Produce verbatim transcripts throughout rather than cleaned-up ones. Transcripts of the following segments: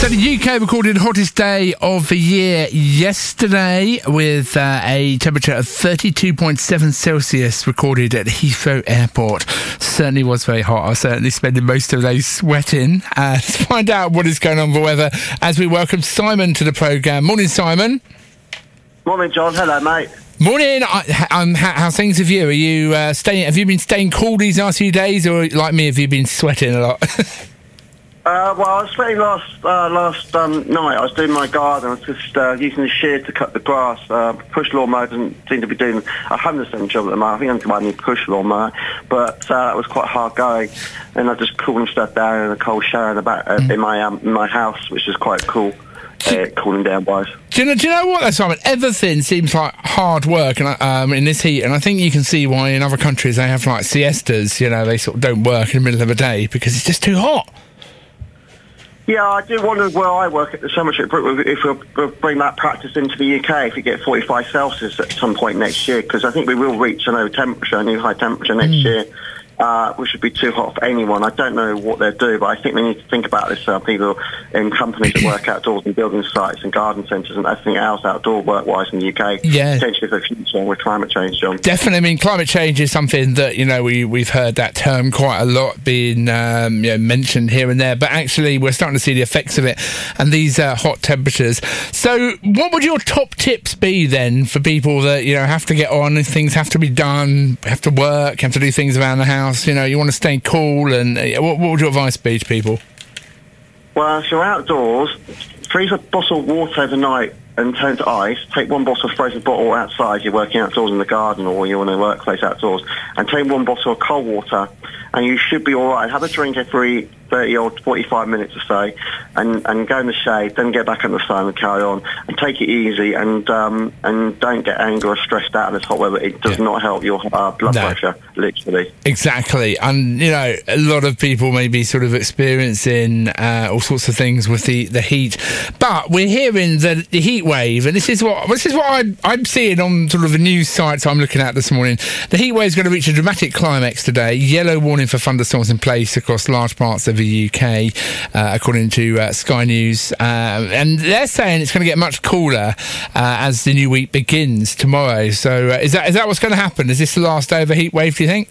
So the U K recorded hottest day of the year yesterday with uh, a temperature of thirty-two point seven Celsius recorded at Heathrow Airport. Certainly was very hot. I was certainly spending most of the day sweating. Uh, let's find out what is going on with the weather as we welcome Simon to the programme. Morning, Simon. Morning, John. Hello, mate. Morning. I, um, how, how's things with you? Are you uh, staying? Have you been staying cool these last few days, or like me, have you been sweating a lot? Uh, well, I was sweating last uh, last um, night. I was doing my garden. I was just uh, using the shears to cut the grass. Uh, push lawnmower doesn't seem to be doing a hundred percent job at the moment. I think I'm going to need push lawnmower, but uh, that was quite hard going. And I just cooling stuff down in a cold shower in the back uh, mm. in my um, in my house, which is quite cool. Uh, cooling down wise. Do you know? Do you know what, though, Simon? Everything seems like hard work, and um, in this heat, and I think you can see why in other countries they have like siestas. You know, they sort of don't work in the middle of the day because it's just too hot. Yeah, I do wonder where I work at the summer trip if we'll bring that practice into the U K if we get forty-five Celsius at some point next year, because I think we will reach a new temperature, a new high temperature next mm. year, uh, which would be too hot for anyone. I don't know what they'll do, but I think we need to think about this. Uh, people in companies that work outdoors and building sites and garden centres and everything else outdoor work-wise in the U K, yeah. potentially for the future with climate change, John. Definitely. I mean, climate change is something that, you know, we, we've heard that term quite a lot being um, you know, mentioned here and there, but actually we're starting to see the effects of it and these uh, hot temperatures. So what would your top tips be then for people that, you know, have to get on, things have to be done, have to work, have to do things around the house, you know, you want to stay cool, and uh, what, what would your advice be to people? Well, if you're outdoors, freeze a bottle of water overnight and turn to ice. Take one bottle of frozen bottle outside. You're working outdoors in the garden or you're in a workplace outdoors, and take one bottle of cold water, and you should be all right. Have a drink every thirty or forty-five minutes or so, and, and go in the shade, then get back in the sun and carry on, and take it easy, and um, and don't get angry or stressed out in this hot weather. It does yeah. not help your uh, blood no. pressure, literally. Exactly. And, you know, a lot of people may be sort of experiencing uh, all sorts of things with the, the heat, but we're hearing the, the heat wave, and this is what this is what I, I'm seeing on sort of the news sites I'm looking at this morning. The heat wave is going to reach a dramatic climax today. Yellow warning for thunderstorms in place across large parts of the U K, uh, according to uh, Sky News, uh, and they're saying it's going to get much cooler uh, as the new week begins tomorrow. So uh, is that is that what's going to happen? Is this the last day of a heat wave, do you think?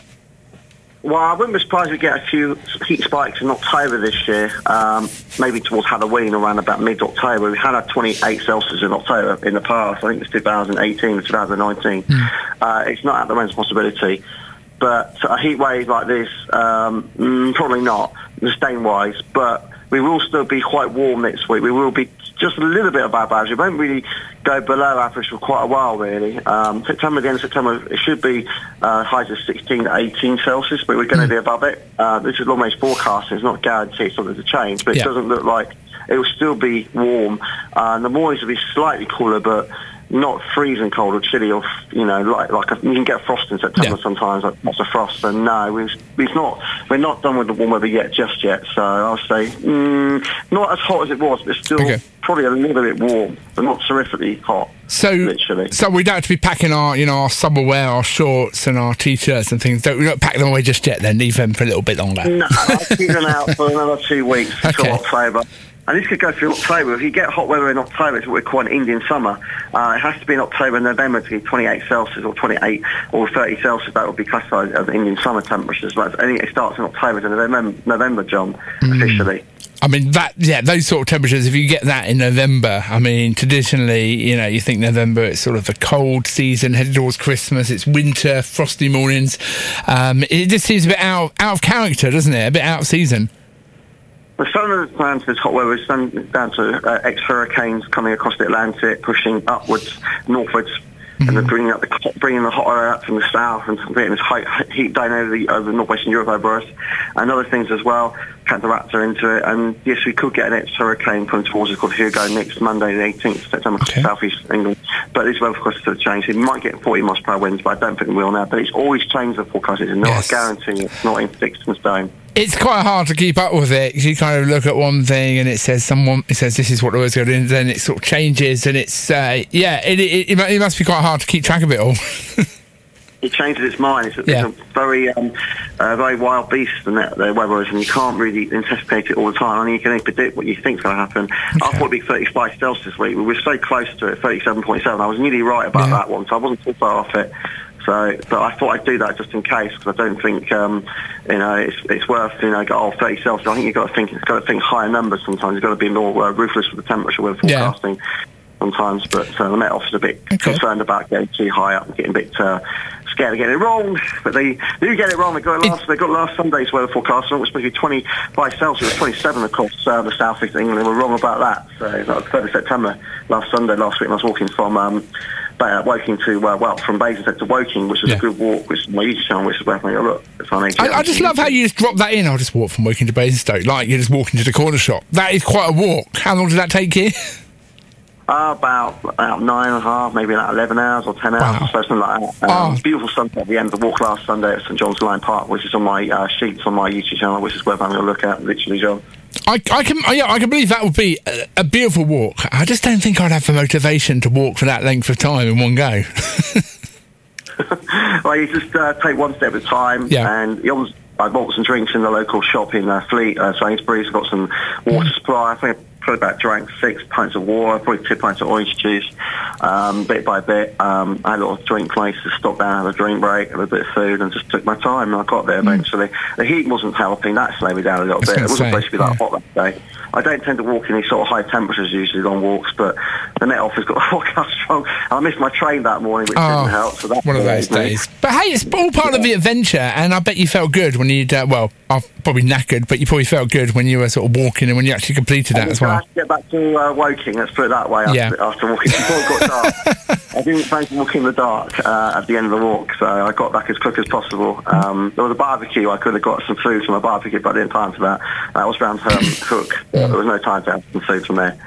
Well, I wouldn't be surprised if we get a few heat spikes in October this year, um, maybe towards Halloween around about mid-October. We had a twenty-eight Celsius in October in the past. I think it's two thousand eighteen or two thousand nineteen. Mm. Uh, it's not at the moment a possibility. But a heat wave like this, um, mm, probably not, sustain-wise. But we will still be quite warm next week. We will be just a little bit above average. We won't really go below average for quite a while, really. Um, September, the end of September, it should be uh, highs of sixteen to eighteen Celsius, but we're going to be above it. Uh, this is almost forecasting. It's not guaranteed something to change, but it yeah. doesn't look like it will still be warm. Uh, and the mornings will be slightly cooler, but not freezing cold or chilly, or, you know, like like a, you can get frost in September yeah. sometimes, like lots of frost. And no, we've, we've not we're not done with the warm weather yet, just yet. So I'll say mm, not as hot as it was, but still okay. probably a little bit warm, but not terrifically hot. So literally, so we don't have to be packing our, you know, our summer wear, our shorts and our t-shirts and things. Don't we don't pack them away just yet? Then leave them for a little bit longer. No, I'll keep them out for another two weeks until okay. October. And this could go through October. If you get hot weather in October, it's what we call an Indian summer. Uh, it has to be in October and November to be twenty-eight Celsius or twenty-eight or thirty Celsius. That would be classified as Indian summer temperatures. But it starts in October to November, November John, mm. officially. I mean, that yeah, those sort of temperatures, if you get that in November, I mean, traditionally, you know, you think November, it's sort of a cold season, headed towards Christmas, it's winter, frosty mornings. Um, it just seems a bit out, out of character, doesn't it? A bit out of season. The sun of the plan to this hot weather is down to uh, ex-hurricanes coming across the Atlantic, pushing upwards, northwards, mm-hmm. and then bringing up the bringing the hot air out from the south and creating this high heat down over the over northwestern Europe over us, and other things as well. Counteractor into it, and yes, we could get an ex-hurricane coming towards us called Hugo next Monday, the eighteenth of September, okay. southeast England. But this weather forecast is still change. It might get forty miles per hour winds, but I don't think it will now. But it's always changed the forecast. It's not yes. a guarantee. It's not in fixed in stone. It's quite hard to keep up with it because you kind of look at one thing and it says someone it says this is what the weather's going to do, and then it sort of changes, and it's uh, yeah, it, it, it it must be quite hard to keep track of it all. it changes its mind. It's, yeah. it's a very, um, uh, very wild beast, and the, the weather is, and you can't really anticipate it all the time. I mean, you can only predict what you think's going to happen. Okay. I thought it'd be thirty-five Celsius this week. We were so close to it, thirty-seven point seven. I was nearly right about yeah. that one, so I wasn't too far off it. So, but I thought I'd do that just in case, because I don't think, um, you know, it's it's worth, you know, go, oh, thirty Celsius. I think you've got to think, it's got to think higher numbers sometimes. You've got to be more uh, ruthless with the temperature we're forecasting yeah. sometimes. But uh, the Met Office are a bit okay. concerned about getting too high up and getting a bit uh, scared of getting it wrong. But they do get it wrong. They got it last, they got last Sunday's weather forecast, and it was supposed to be twenty-five Celsius, twenty-seven across uh, the south east of England. They were wrong about that. So that was third of September last Sunday, last week, and I was walking from... Um, Uh, Woking to, uh, well, from Basingstoke to Woking, which was yeah. a good walk, which is my YouTube channel, which is where I look. It's on I, I just love how you just drop that in. I'll just walk from Woking to Basingstoke, like you're just walking to the corner shop. That is quite a walk. How long did that take you? Uh, about about nine and a half, maybe like eleven hours or ten hours, wow. or something like that. Um, oh. Beautiful sunset at the end of the walk last Sunday at St John's Line Park, which is on my uh, sheets on my YouTube channel, which is where I'm going to look at, literally, John. I, I can yeah I can believe that would be a, a beautiful walk. I just don't think I'd have the motivation to walk for that length of time in one go. Well, you just uh, take one step at a time, yeah. and you always, I bought some drinks in the local shop in uh, Fleet, uh, Sainsbury's. Got some water mm. supply. I think I probably about drank six pints of water, probably two pints of orange juice, um, bit by bit. Um, I had a little drink place to stop down, have a drink break, have a bit of food, and just took my time. And I got there mm. eventually. The heat wasn't helping; that slowed me down a little bit. It wasn't say, supposed to be that yeah. hot that day. I don't tend to walk in these sort of high temperatures usually on walks, but the Met Office got a forecast wrong. I missed my train that morning, which oh, didn't help. So that's one of those days. Me. But hey, it's all part yeah. of the adventure, and I bet you felt good when you, uh, well, I'm probably knackered, but you probably felt good when you were sort of walking and when you actually completed that as well. I had to get back to uh, Woking, let's put it that way, after, yeah. after walking before it got dark. I didn't fancy walking in the dark uh, at the end of the walk, so I got back as quick as possible. Um, there was a barbecue. I could have got some food from a barbecue, but I didn't have time for that. That was round um, Hook. There was no time to have some food from there.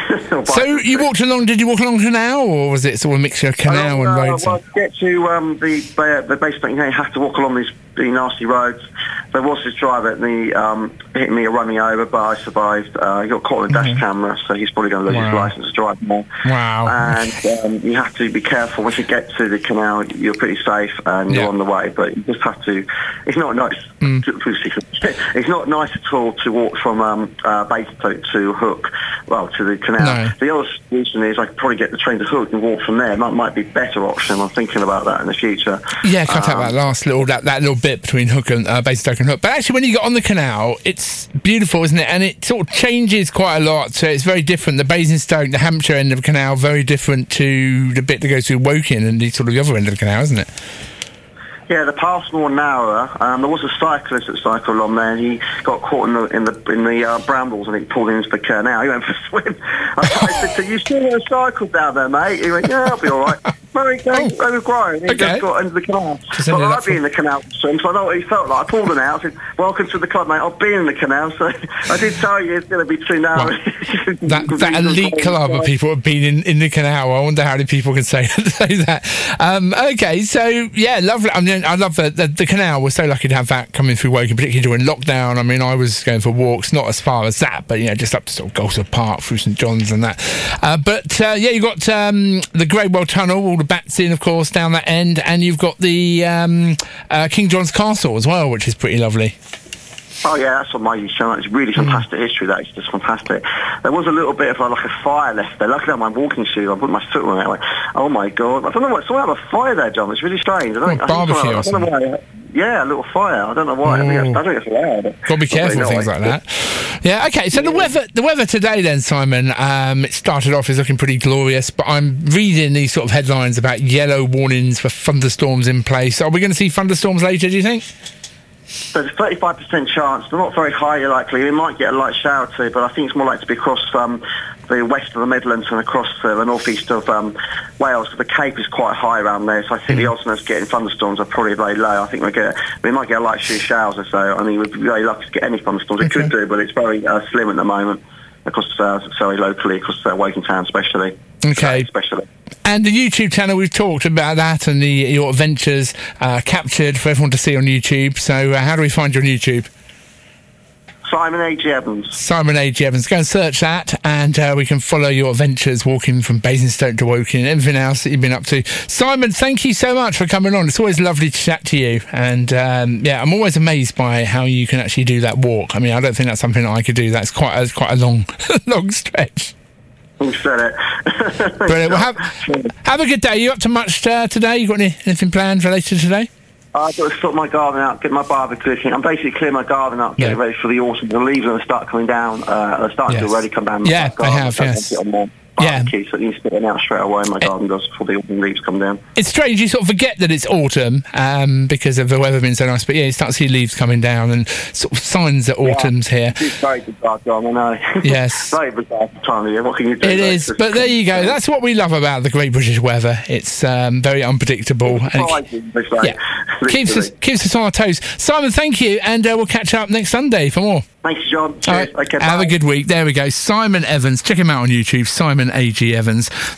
So you walked along, did you walk along canal, or was it sort of a mixture of canal uh, and roads? Well, to get to um, the, the, the basement, you know, you have to walk along these the nasty roads. There was this driver at the um, hit me or run me over, but I survived. Uh, he got caught on a dash mm-hmm. camera, so he's probably going to lose wow. his licence to drive more. Wow. And um, you have to be careful. Once you get to the canal, you're pretty safe and yeah. you're on the way, but you just have to... It's not nice. Mm. To, it's not nice at all to walk from um, uh, Basingstoke to Hook, well, to the canal. No. The other solution is I could probably get the train to Hook and walk from there. That might be a better option. I'm thinking about that in the future. Yeah, cut um, out that last little, that, that little bit between Hook and uh, Basingstoke and Hook. But actually, when you get on the canal, it's beautiful, isn't it? And it sort of changes quite a lot. So it's very different. The Basingstoke, the Hampshire end of the canal, very different to the bit that goes through Woking and the sort of the other end of the canal, isn't it? Yeah, the path's more narrower. Um, there was a cyclist that cycled on there, and he got caught in the in the in the uh, brambles, and he pulled into the canal. He went for a swim. I said to you, still want to cycle down there, mate? He went, yeah, I'll be all right. Very good. They were growing. He okay. just got into the canal. Just but I'd be in the canal to swim, so I know what he felt like. I pulled him out. I said, welcome to the club, mate. I've been in the canal, so I did tell you it's going to be too narrow. Well, that that elite club of people have been in, in the canal. I wonder how many people can say, say that. Um, okay, so, yeah, lovely. I mean, I love the, the, the canal. We're so lucky to have that coming through Woking, particularly during lockdown. I mean, I was going for walks, not as far as that, but, you know, just up to sort of Goldsworth Park, through St John's and that. Uh, but, uh, yeah, you've got um, the Gradewell Tunnel, all the bats in, of course, down that end, and you've got the um, uh, King John's Castle as well, which is pretty lovely. Oh yeah, that's on my YouTube channel. It's really fantastic mm. history. That is just fantastic. There was a little bit of a, like a fire left there. Luckily, on my walking shoes, I put my foot on it. I went, oh my god! I don't know what. Someone had a fire there, John. It's really strange. I don't, oh, barbecue I, I don't know why. Yeah, a little fire. I don't know why. Oh. I think it's, I think it's allowed. Got to be careful with things like that. Yeah. Okay. So yeah. the weather, the weather today, then, Simon. Um, it started off as looking pretty glorious, but I'm reading these sort of headlines about yellow warnings for thunderstorms in place. Are we going to see thunderstorms later? Do you think? There's a thirty-five percent chance. They're not very highly likely. We might get a light shower too, but I think it's more likely to be across um, the west of the Midlands and across uh, the northeast of um, Wales. The Cape is quite high around there, so I think the odds of us getting thunderstorms are probably very low. I think we get we might get a light few showers or so. I mean, we'd be very lucky to get any thunderstorms. It okay. could do, but it's very uh, slim at the moment. Across, uh, sorry, locally, across uh, Woking Town especially. Okay. Especially. And the YouTube channel, we've talked about that and the your adventures uh, captured for everyone to see on YouTube. So uh, how do we find you on YouTube? Simon A G Evans. Simon A G Evans. Go and search that, and uh, we can follow your adventures walking from Basingstoke to Woking and everything else that you've been up to. Simon, thank you so much for coming on. It's always lovely to chat to you. And um, yeah, I'm always amazed by how you can actually do that walk. I mean, I don't think that's something that I could do. That's quite a, quite a long, long stretch. You said it. Brilliant. Well, have, have a good day. You up to much uh, today? You got any, anything planned related to today? I've got to sort my garden out, get my barbecue cooking. I'm basically clearing my garden up, getting Yeah. ready for the autumn. The leaves are going to start coming down. Uh, they're starting Yes. to already come down. Yeah, my garden. they have, So I yes. can get on more Yeah. barbecue, so it needs to get them out straight away. My garden does before the autumn leaves come down. It's strange, you sort of forget that it's autumn um, because of the weather being so nice, but yeah, you start to see leaves coming down and sort of signs that autumn's here. It's very bizarre, John, I know. Yes. Very bizarre time of year. What can you do? It though? is, It's but there you go. That's what we love about the Great British weather. It's um, very unpredictable. And it, surprising, it's like, yeah, keeps us, literally. keeps us on our toes. Simon, thank you, and uh, we'll catch up next Sunday for more. Thanks, John. All Cheers. right, Okay, have bye. a good week. There we go. Simon Evans. Check him out on YouTube. Simon A G Evans.